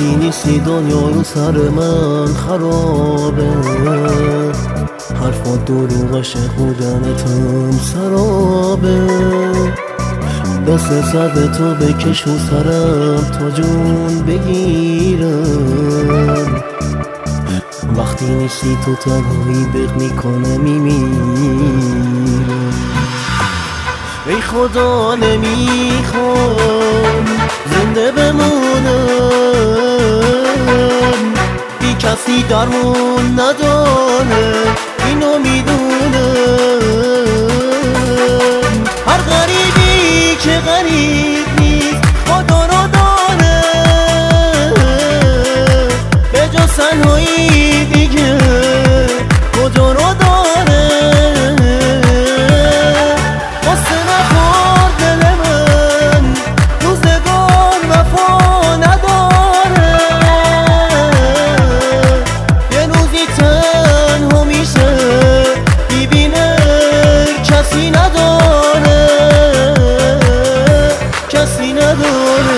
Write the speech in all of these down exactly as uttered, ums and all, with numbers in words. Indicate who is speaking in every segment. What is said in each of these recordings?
Speaker 1: وقتی نیستی دنیا رو سر من خرابه، حرفات دروغش خودنتم سرابه. دست سر به تو بکش و سرم تا جون بگیرم، وقتی نیستی تو تنهایی بغ میکنه میمیرم. ای خدا نمیخوام زنده بمونم، بی کسی درمون نداره اینو میدونم. هر غریبی که غریب نیست خدا رو داره، به جز تنهایی دیگه کجا رو داره. قصه نخور دل من روزگار وفا نداره، یه روزی تنها میشه ببینه کسی نداره، کسی نداره.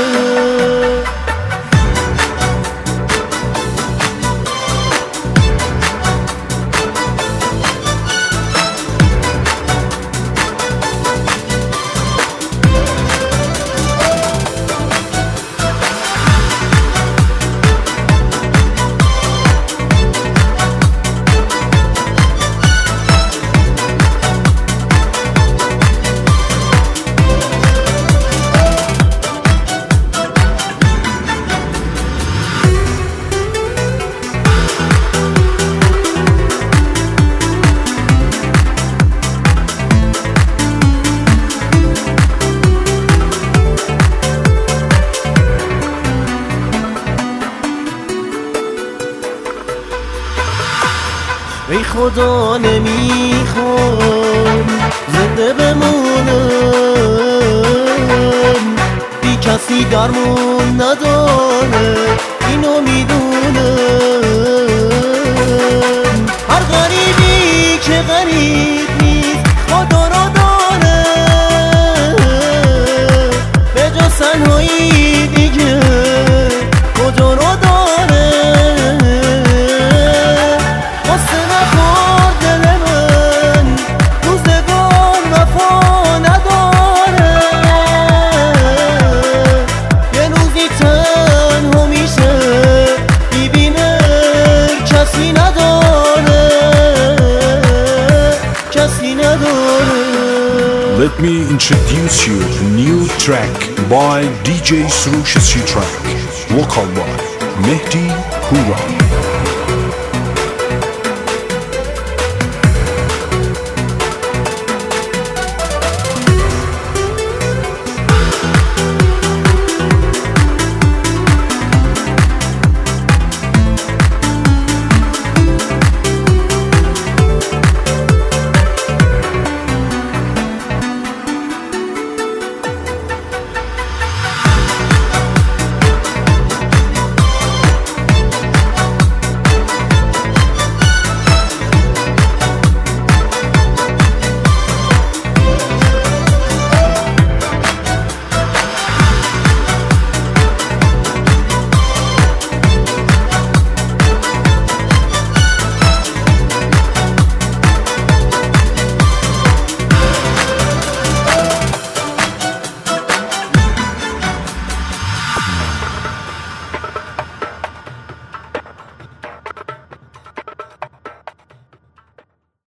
Speaker 1: ای خدا نمیخوام زنده بمونم، بی کسی درمون نداره اینو میدونم. هر غریبی که غریب نیست خدا رو داره، به جز تنهایی دیگه کجا رو داره.
Speaker 2: Let me introduce you a new track by D J Srush Track, vocal by Mehdi Hura.